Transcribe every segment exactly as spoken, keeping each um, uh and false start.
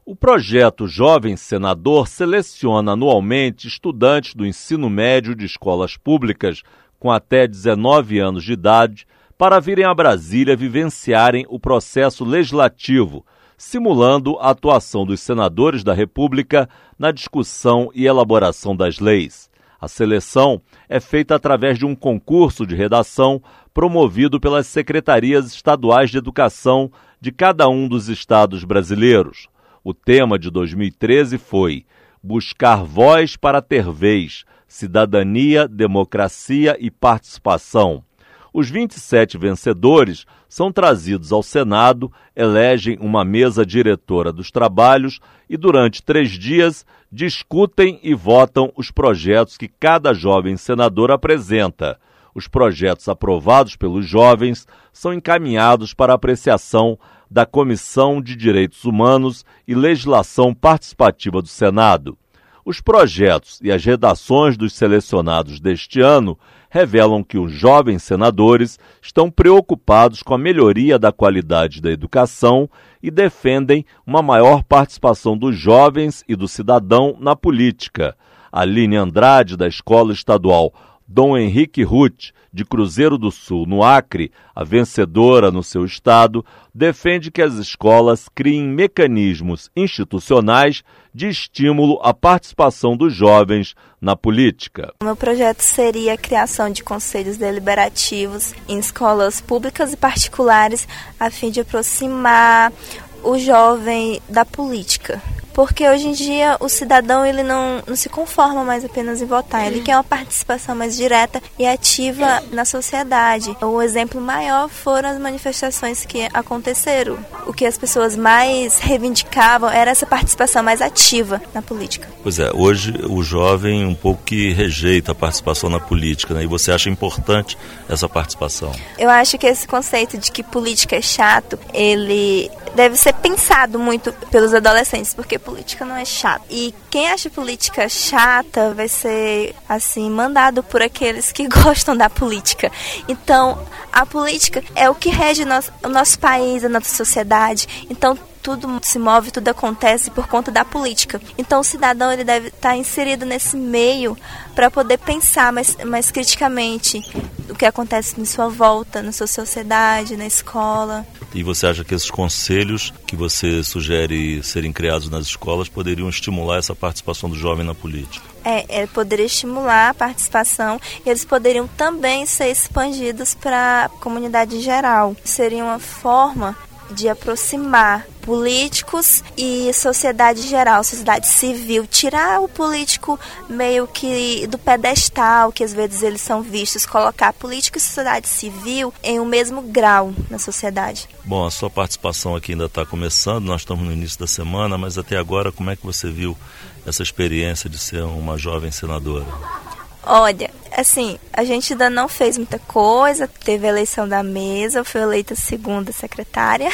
O projeto Jovem Senador seleciona anualmente estudantes do ensino médio de escolas públicas com até dezenove anos de idade para virem a Brasília vivenciarem o processo legislativo, simulando a atuação dos senadores da República na discussão e elaboração das leis. A seleção é feita através de um concurso de redação promovido pelas secretarias estaduais de educação de cada um dos estados brasileiros. O tema de dois mil e treze foi Buscar Voz para Ter Vez, Cidadania, Democracia e Participação. Os vinte e sete vencedores são trazidos ao Senado, elegem uma mesa diretora dos trabalhos e, durante três dias, discutem e votam os projetos que cada jovem senador apresenta. Os projetos aprovados pelos jovens são encaminhados para apreciação da Comissão de Direitos Humanos e Legislação Participativa do Senado. Os projetos e as redações dos selecionados deste ano revelam que os jovens senadores estão preocupados com a melhoria da qualidade da educação e defendem uma maior participação dos jovens e do cidadão na política. Aline Andrade, da Escola Estadual Dom Henrique Ruth, de Cruzeiro do Sul, no Acre, a vencedora no seu estado, defende que as escolas criem mecanismos institucionais de estímulo à participação dos jovens na política. O meu projeto seria a criação de conselhos deliberativos em escolas públicas e particulares, a fim de aproximar o jovem da política. Porque hoje em dia o cidadão ele não, não se conforma mais apenas em votar, ele quer uma participação mais direta e ativa na sociedade. O exemplo maior foram as manifestações que aconteceram. O que as pessoas mais reivindicavam era essa participação mais ativa na política. Pois é, hoje o jovem um pouco que rejeita a participação na política, né? E você acha importante essa participação? Eu acho que esse conceito de que política é chato, ele deve ser pensado muito pelos adolescentes, porque política não é chata. E quem acha política chata vai ser, assim, mandado por aqueles que gostam da política. Então, a política é o que rege o nosso, o nosso país, a nossa sociedade. Então, tudo se move, tudo acontece por conta da política. Então, o cidadão ele deve estar inserido nesse meio para poder pensar mais, mais criticamente o que acontece em sua volta, na sua sociedade, na escola. E você acha que esses conselhos que você sugere serem criados nas escolas poderiam estimular essa participação do jovem na política? É, é poderia estimular a participação e eles poderiam também ser expandidos para a comunidade em geral. Seria uma forma de aproximar políticos e sociedade em geral, sociedade civil, tirar o político meio que do pedestal, que às vezes eles são vistos, colocar político e sociedade civil em um mesmo grau na sociedade. Bom, a sua participação aqui ainda está começando, nós estamos no início da semana, mas até agora como é que você viu essa experiência de ser uma jovem senadora? Olha, assim, a gente ainda não fez muita coisa, teve a eleição da mesa, eu fui eleita segunda secretária,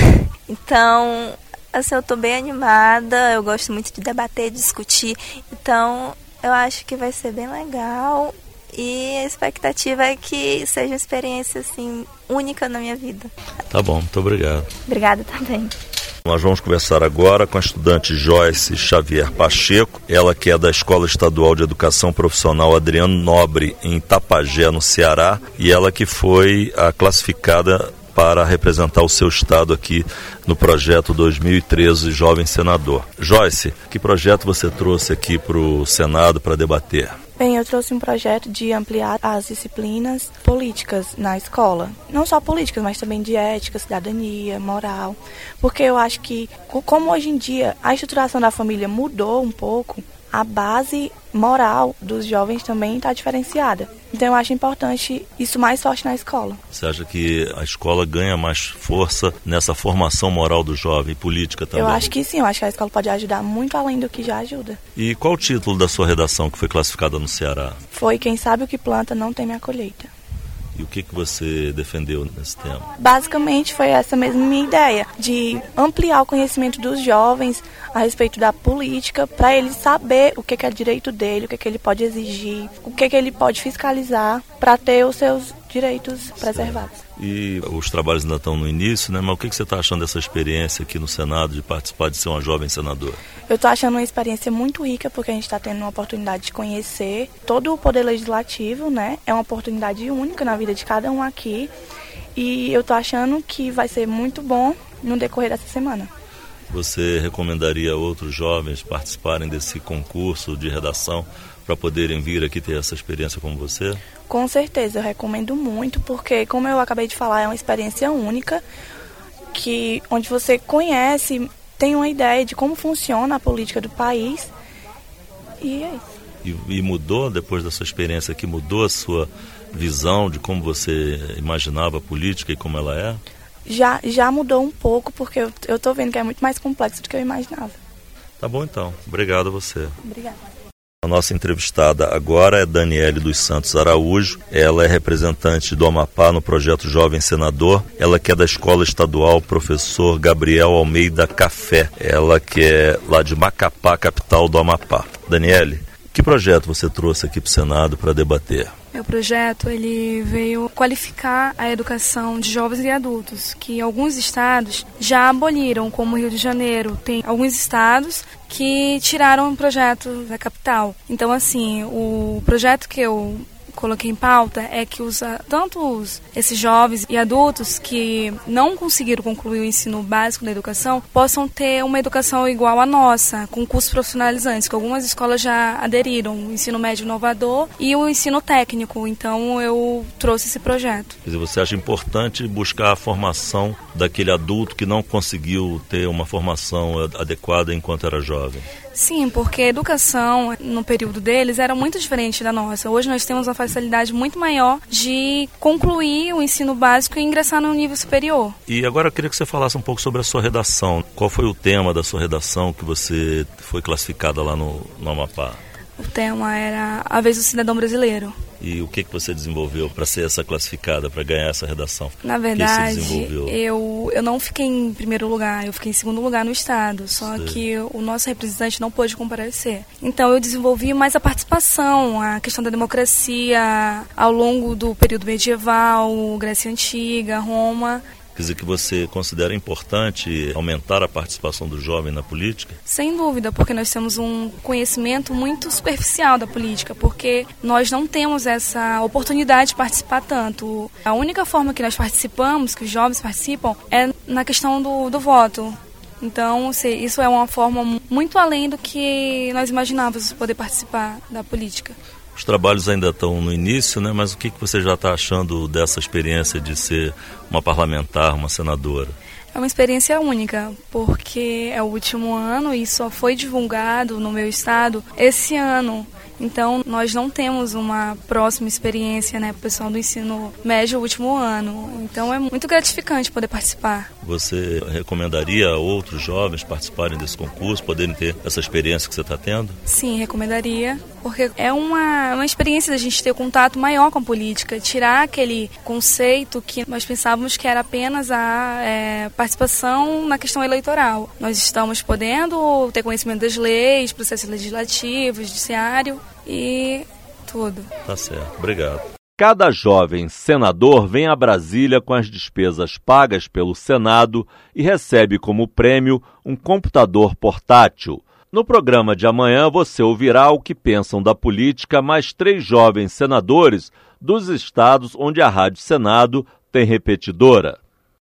então, assim, eu tô bem animada, eu gosto muito de debater, discutir, então, eu acho que vai ser bem legal e a expectativa é que seja uma experiência, assim, única na minha vida. Tá bom, muito obrigado. Obrigada também. Nós vamos conversar agora com a estudante Joyce Xavier Pacheco, ela que é da Escola Estadual de Educação Profissional Adriano Nobre, em Itapajé, no Ceará, e ela que foi a classificada para representar o seu estado aqui no projeto dois mil e treze Jovem Senador. Joyce, que projeto você trouxe aqui para o Senado para debater? Bem, eu trouxe um projeto de ampliar as disciplinas políticas na escola. Não só políticas, mas também de ética, cidadania, moral. Porque eu acho que, como hoje em dia a estruturação da família mudou um pouco, a base moral dos jovens também está diferenciada. Então eu acho importante isso mais forte na escola. Você acha que a escola ganha mais força nessa formação moral do jovem, política também? Eu acho que sim, eu acho que a escola pode ajudar muito além do que já ajuda. E qual o título da sua redação que foi classificada no Ceará? Foi Quem Sabe o que Planta Não Teme a Colheita. E o que, que você defendeu nesse tema? Basicamente foi essa mesma minha ideia, de ampliar o conhecimento dos jovens a respeito da política, para ele saber o que, que é direito dele, o que, que ele pode exigir, o que, que ele pode fiscalizar, para ter os seus direitos preservados. E os trabalhos ainda estão no início, né? Mas o que você está achando dessa experiência aqui no Senado, de participar, de ser uma jovem senadora? Eu estou achando uma experiência muito rica, porque a gente está tendo uma oportunidade de conhecer todo o poder legislativo, né? É uma oportunidade única na vida de cada um aqui. E eu estou achando que vai ser muito bom no decorrer dessa semana. Você recomendaria a outros jovens participarem desse concurso de redação para poderem vir aqui ter essa experiência como você? Com certeza, eu recomendo muito, porque, como eu acabei de falar, é uma experiência única, que, onde você conhece, tem uma ideia de como funciona a política do país, e é isso. E, e mudou, depois dessa experiência aqui, mudou a sua visão de como você imaginava a política e como ela é? Já, já mudou um pouco, porque eu, eu tô vendo que é muito mais complexo do que eu imaginava. Tá bom, então. Obrigado a você. Obrigada. A nossa entrevistada agora é Daniele dos Santos Araújo. Ela é representante do Amapá no projeto Jovem Senador. Ela que é da Escola Estadual Professor Gabriel Almeida Café. Ela que é lá de Macapá, capital do Amapá. Daniele, que projeto você trouxe aqui para o Senado para debater? Meu projeto ele veio qualificar a educação de jovens e adultos, que alguns estados já aboliram, como o Rio de Janeiro. Tem alguns estados que tiraram o projeto da capital. Então, assim, o projeto que eu coloquei em pauta é que os, tanto os, esses jovens e adultos que não conseguiram concluir o ensino básico da educação possam ter uma educação igual à nossa, com cursos profissionalizantes, que algumas escolas já aderiram, o ensino médio inovador e o ensino técnico. Então eu trouxe esse projeto. Quer dizer, você acha importante buscar a formação daquele adulto que não conseguiu ter uma formação adequada enquanto era jovem? Sim, porque a educação no período deles era muito diferente da nossa. Hoje nós temos uma facilidade muito maior de concluir o ensino básico e ingressar no nível superior. E agora eu queria que você falasse um pouco sobre a sua redação. Qual foi o tema da sua redação que você foi classificada lá no, no Amapá? O tema era A Vez do Cidadão Brasileiro. E o que, que você desenvolveu para ser essa classificada, para ganhar essa redação? Na verdade, eu, eu não fiquei em primeiro lugar, eu fiquei em segundo lugar no estado, só Sim. que o nosso representante não pôde comparecer. Então eu desenvolvi mais a participação, a questão da democracia ao longo do período medieval, Grécia Antiga, Roma. Quer dizer que você considera importante aumentar a participação do jovem na política? Sem dúvida, porque nós temos um conhecimento muito superficial da política, porque nós não temos essa oportunidade de participar tanto. A única forma que nós participamos, que os jovens participam, é na questão do, do voto. Então, isso é uma forma muito além do que nós imaginávamos poder participar da política. Os trabalhos ainda estão no início, né? Mas o que, que você já está achando dessa experiência de ser uma parlamentar, uma senadora? É uma experiência única, porque é o último ano e só foi divulgado no meu estado esse ano. Então, nós não temos uma próxima experiência, né, para o pessoal do ensino médio último ano. Então, é muito gratificante poder participar. Você recomendaria a outros jovens participarem desse concurso, poderem ter essa experiência que você está tendo? Sim, recomendaria, porque é uma, uma experiência da gente ter contato maior com a política, tirar aquele conceito que nós pensávamos que era apenas a é, participação na questão eleitoral. Nós estamos podendo ter conhecimento das leis, processos legislativos, judiciário e tudo. Tá certo, obrigado. Cada jovem senador vem a Brasília com as despesas pagas pelo Senado e recebe como prêmio um computador portátil. No programa de amanhã você ouvirá o que pensam da política mais três jovens senadores dos estados onde a Rádio Senado tem repetidora.